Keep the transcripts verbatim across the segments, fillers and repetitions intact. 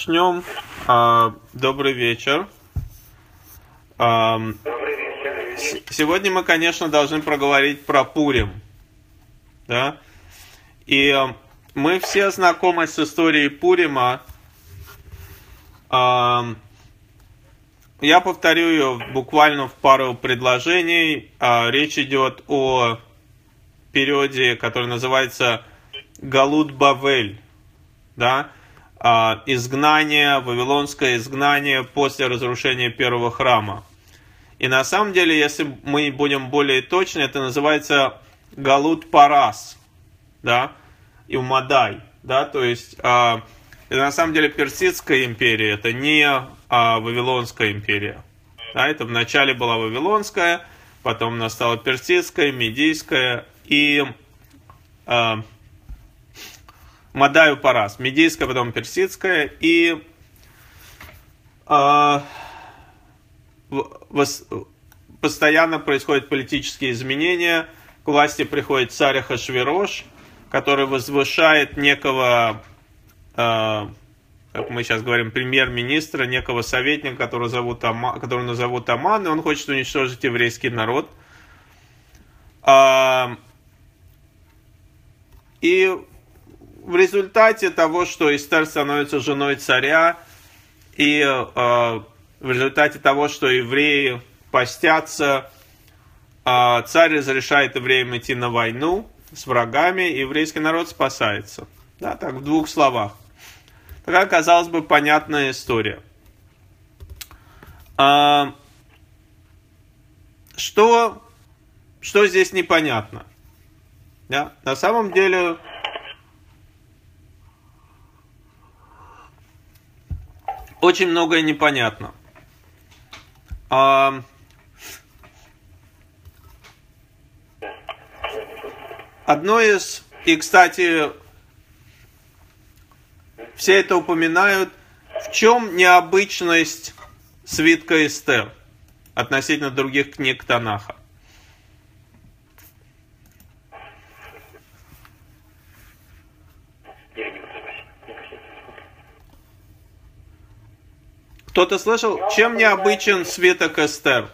начнем. А, добрый вечер. А, Добрый вечер. сегодня мы, конечно, должны проговорить про Пурим. Да? И а, мы все знакомы с историей Пурима. А, я повторю ее буквально в пару предложений. А, речь идет о периоде, который называется Галут Бавель. Да? А, изгнание, вавилонское изгнание после разрушения первого храма. И на самом деле, если мы будем более точны, это называется Галут Парас, да, и Умадай, да, то есть а, это на самом деле Персидская империя, это не а, Вавилонская империя, да, это вначале была Вавилонская, потом настала Персидская, Медийская и а, Мадаю Парас, Медийская, потом Персидская, и э, вос, постоянно происходят политические изменения. К власти приходит царь Ахашвирош, который возвышает некого, э, как мы сейчас говорим, премьер-министра, некого советника, которого зовут Ама, которого назовут Аман, и он хочет уничтожить еврейский народ. Э, и В результате того, что Эстер становится женой царя, и э, в результате того, что евреи постятся, э, царь разрешает евреям идти на войну с врагами, и еврейский народ спасается. Да, так, в двух словах. Такая, казалось бы, понятная история. Э, что, что здесь непонятно? Да? На самом деле... Очень многое непонятно. А... Одно из... И, кстати, все это упоминают. В чем необычность свитка Эстер относительно других книг Танаха? Кто-то слышал, чем необычен свиток Эстер?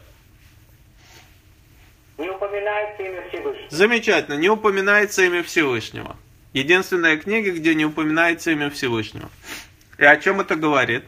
Не упоминается имя Всевышнего. Замечательно, не упоминается имя Всевышнего. Единственная книга, где не упоминается имя Всевышнего. И о чем это говорит?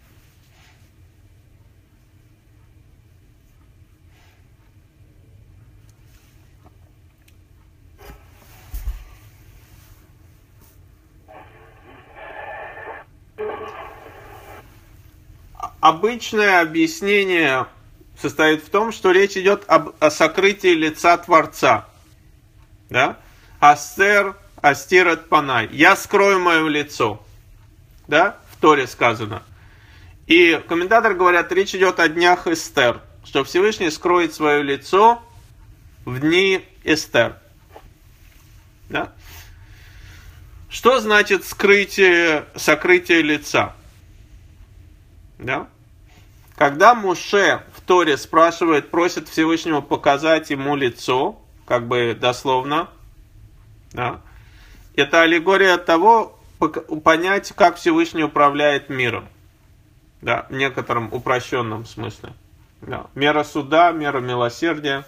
Обычное объяснение состоит в том, что речь идет об, о сокрытии лица Творца. Да? Астер, астират панай. Я скрою мое лицо. Да? В Торе сказано. И комментаторы говорят, речь идет о днях Эстер. Что Всевышний скроет свое лицо в дни Эстер. Да? Что значит скрытие, сокрытие лица? Да? Когда Моше в Торе спрашивает, просит Всевышнего показать ему лицо, как бы дословно, да, это аллегория того, понять, как Всевышний управляет миром. Да, в некотором упрощенном смысле. Да. Мера суда, мера милосердия.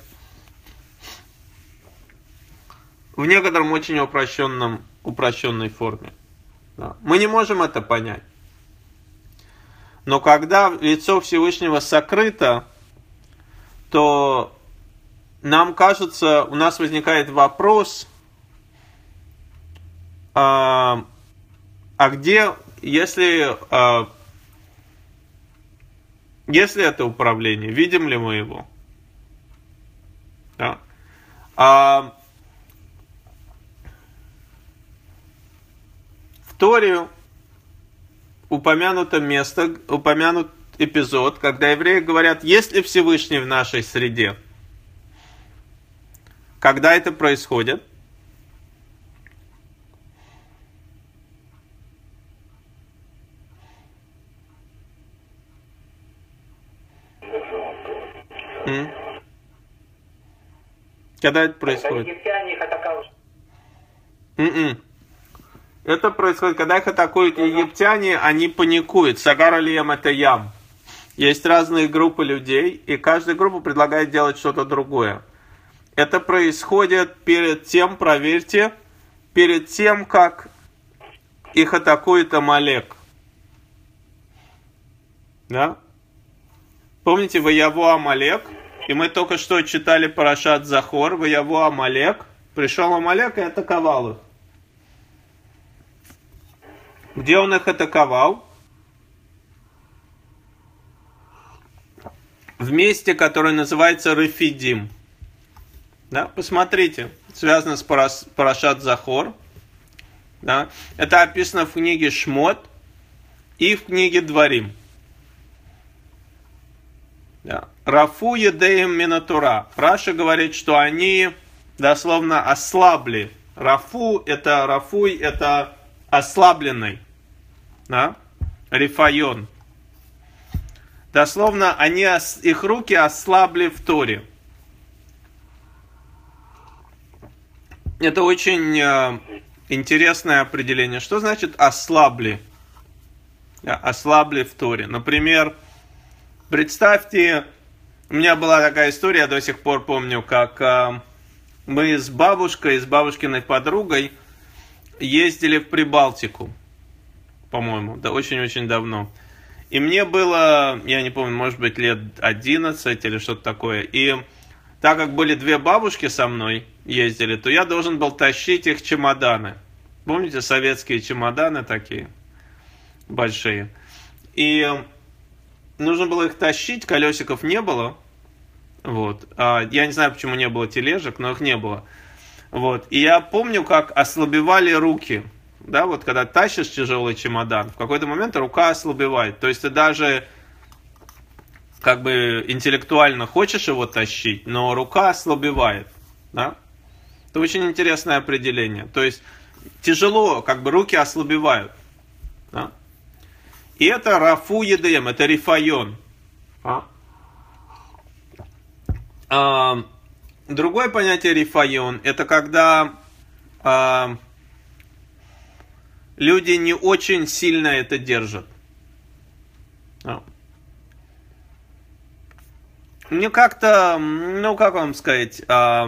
В некотором очень упрощенном, упрощенной форме. Да. Мы не можем это понять. Но когда лицо Всевышнего сокрыто, то нам кажется, у нас возникает вопрос, а, а где, если, а, если это управление, видим ли мы его? Да? А, в Торе упомянуто место, упомянут эпизод, когда евреи говорят, есть ли Всевышний в нашей среде? Когда это происходит? М? Когда это происходит? Египтяне их атаковали. М-м. Это происходит, когда их атакуют египтяне, они паникуют. Сагар алием это ям. Есть разные группы людей, и каждая группа предлагает делать что-то другое. Это происходит перед тем, проверьте, перед тем, как их атакует Амалек. Да? Помните, Ваяво Амалек? И мы только что читали Парашат Захор. Ваяво Амалек. Пришел Амалек и атаковал их. Где он их атаковал? В месте, которое называется Рефидим. Да? Посмотрите, связано с Парашат Захор. Да? Это описано в книге Шмот и в книге Дворим. Да. Рафу едеем минатура. Раша говорит, что они дословно ослабли. Рафу это рафуй, это ослабленный. Да? Рифайон. Дословно они, их руки ослабли в Торе. Это очень э, интересное определение. Что значит ослабли? Да, ослабли в Торе. Например, представьте, у меня была такая история, я до сих пор помню, как э, мы с бабушкой, с бабушкиной подругой ездили в Прибалтику, по-моему, да, очень-очень давно. И мне было, я не помню, может быть, лет одиннадцать или что-то такое. И так как были две бабушки со мной, ездили, то я должен был тащить их чемоданы. Помните, советские чемоданы такие, большие. И нужно было их тащить, колесиков не было. Вот. Я не знаю, почему не было тележек, но их не было. Вот. И я помню, как ослабевали руки. Да, вот когда тащишь тяжелый чемодан, в какой-то момент рука ослабевает. То есть ты даже как бы интеллектуально хочешь его тащить, но рука ослабевает. Да? Это очень интересное определение. То есть тяжело, как бы руки ослабевают. Да? И это рафу едем, это рифайон. А? А, другое понятие рифайон, это когда а, люди не очень сильно это держат. А. Мне как-то, ну как вам сказать, а,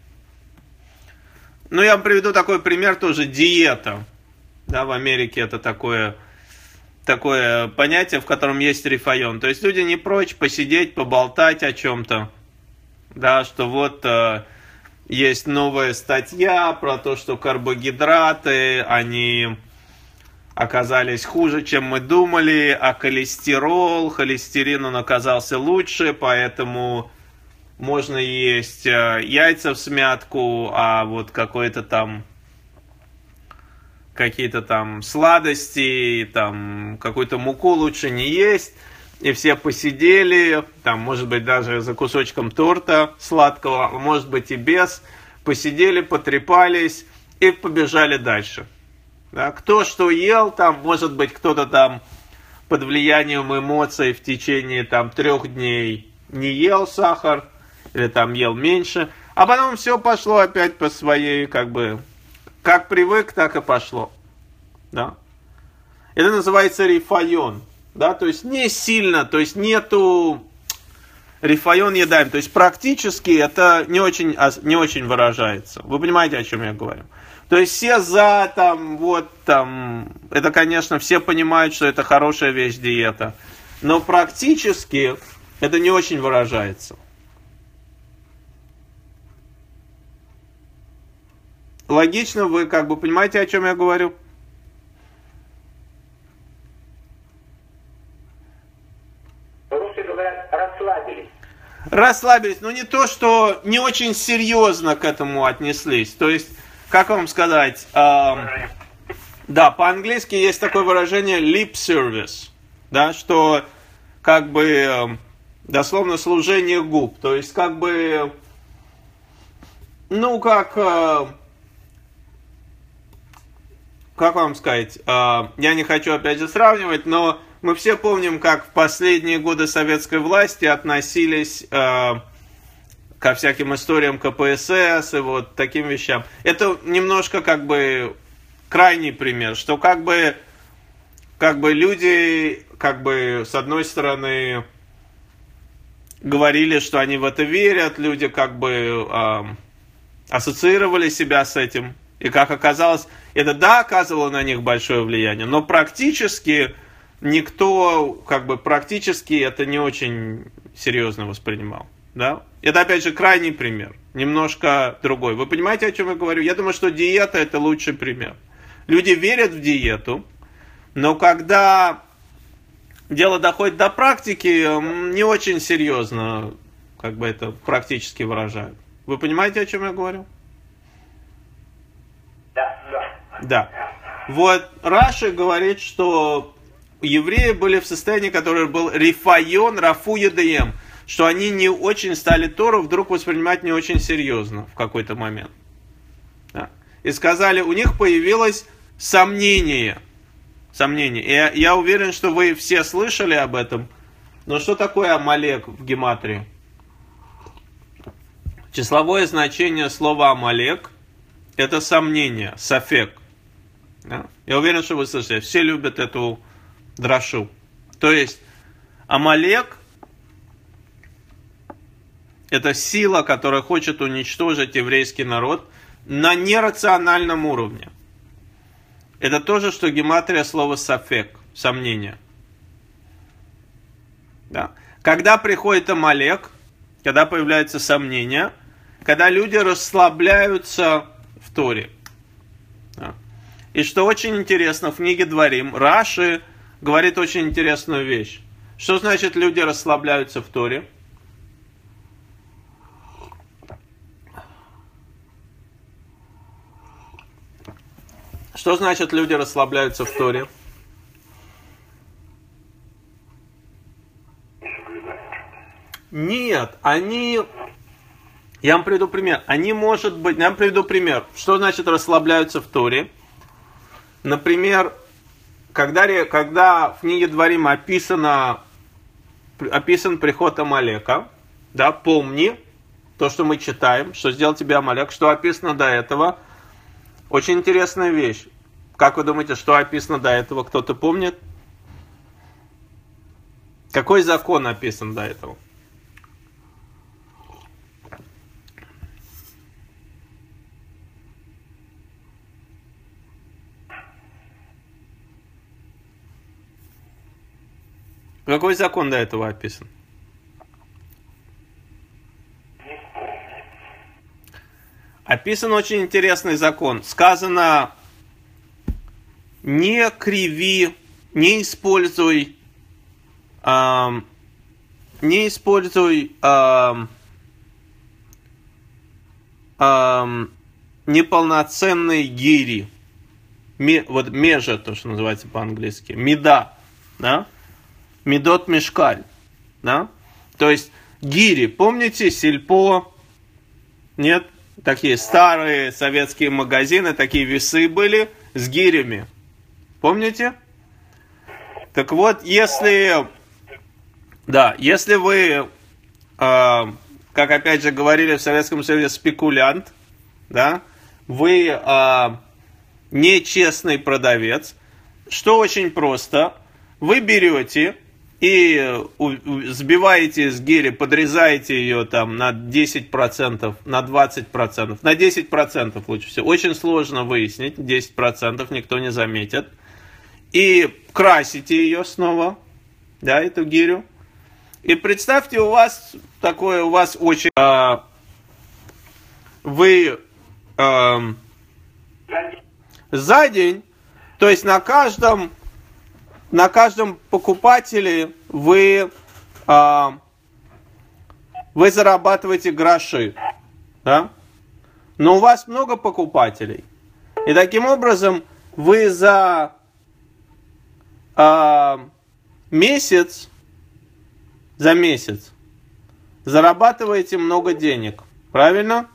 ну я вам приведу такой пример тоже, диета. Да, в Америке это такое, такое понятие, в котором есть рифайон. То есть люди не прочь посидеть, поболтать о чем-то. Да, что вот э, есть новая статья про то, что карбогидраты, они оказались хуже, чем мы думали, а холестерол, холестерин он оказался лучше, поэтому можно есть э, яйца в смятку, а вот какой-то там какие-то там сладости, там какую-то муку лучше не есть. И все посидели, там, может быть, даже за кусочком торта сладкого, может быть, и без. Посидели, потрепались и побежали дальше. Да? Кто что ел, там, может быть, кто-то там под влиянием эмоций в течение там трех дней не ел сахар, или там ел меньше. А потом все пошло опять по своей, как бы, как привык, так и пошло. Да? Это называется рифайон. Да, то есть не сильно, то есть нету рифайон едаем, то есть практически это не очень, не очень выражается. Вы понимаете, о чем я говорю? То есть все за, там, вот, там, это, конечно, все понимают, что это хорошая вещь, диета, но практически это не очень выражается. Логично, вы как бы понимаете, о чем я говорю? Расслабились. Расслабились, но не то, что не очень серьезно к этому отнеслись. То есть, как вам сказать, э, да, по-английски есть такое выражение lip service, да, что как бы э, дословно служение губ. То есть, как бы, ну, как, э, как вам сказать, э, я не хочу опять же сравнивать, но мы все помним, как в последние годы советской власти относились э, ко всяким историям ка пэ эс эс и вот таким вещам. Это немножко как бы крайний пример, что как бы, как бы люди, как бы, с одной стороны, говорили, что они в это верят, люди как бы э, ассоциировали себя с этим, и как оказалось, это да, оказывало на них большое влияние, но практически никто, как бы, практически это не очень серьезно воспринимал, да? Это, опять же, крайний пример, немножко другой. Вы понимаете, о чем я говорю? Я думаю, что диета – это лучший пример. Люди верят в диету, но когда дело доходит до практики, не очень серьезно, как бы это практически выражают. Вы понимаете, о чем я говорю? Да, да. Да. Вот Раши говорит, что евреи были в состоянии, которое был рифайон, рафу едеем, что они не очень стали Тору вдруг воспринимать не очень серьезно в какой-то момент. Да. И сказали, у них появилось сомнение. Сомнение. И я, я уверен, что вы все слышали об этом. Но что такое Амалек в гематрии? Числовое значение слова Амалек – это сомнение, сафек. Да. Я уверен, что вы слышали. Все любят эту драшу. То есть Амалек – это сила, которая хочет уничтожить еврейский народ на нерациональном уровне. Это то же, что гематрия слова сафек, сомнение. Да. Когда приходит Амалек, когда появляется сомнение, когда люди расслабляются в Торе. Да. И что очень интересно, в книге Дворим Раши говорит очень интересную вещь. Что значит люди расслабляются в Торе? Что значит люди расслабляются в Торе? Нет, они... Я вам приведу пример. Они, может быть... Я вам приведу пример. Что значит расслабляются в Торе? Например, когда, когда в книге Дворим описано, описан приход Амалека, да, помни то, что мы читаем, что сделал тебе Амалек, что описано до этого. Очень интересная вещь. Как вы думаете, что описано до этого? Кто-то помнит? Какой закон описан до этого? Какой закон до этого описан? Описан очень интересный закон. Сказано, не криви, не используй, эм, не используй эм, эм, неполноценные гири. Ме, вот межа, то, что называется по-английски. Меда, да? Медот мешкаль, да? То есть гири, помните, сельпо, нет? Такие старые советские магазины, такие весы были с гирями. Помните? Так вот, если, да, если вы, э, как опять же говорили в Советском Союзе, спекулянт, да, вы э, нечестный продавец, что очень просто, вы берете и сбиваете с гири, подрезаете ее там на десять процентов, на двадцать процентов, на десять процентов лучше всего. Очень сложно выяснить, десять процентов никто не заметит. И красите ее снова, да, эту гирю. И представьте, у вас такое, у вас очень... Э, вы э, за день, то есть на каждом... На каждом покупателе вы, э, вы зарабатываете гроши, да? Но у вас много покупателей. И таким образом вы за э, месяц, за месяц зарабатываете много денег. Правильно?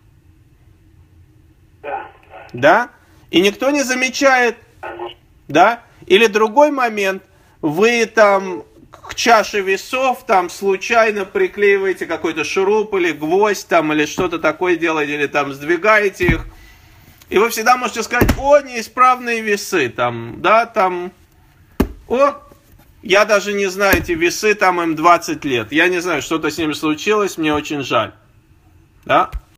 Да. Да? И никто не замечает, да? Или другой момент, вы там к чаше весов там случайно приклеиваете какой-то шуруп или гвоздь там, или что-то такое делаете, или там сдвигаете их, И вы всегда можете сказать: о, неисправные весы, там, да, там, о, я даже не знаю, эти весы, там им двадцать лет, я не знаю, что-то с ними случилось, мне очень жаль, да.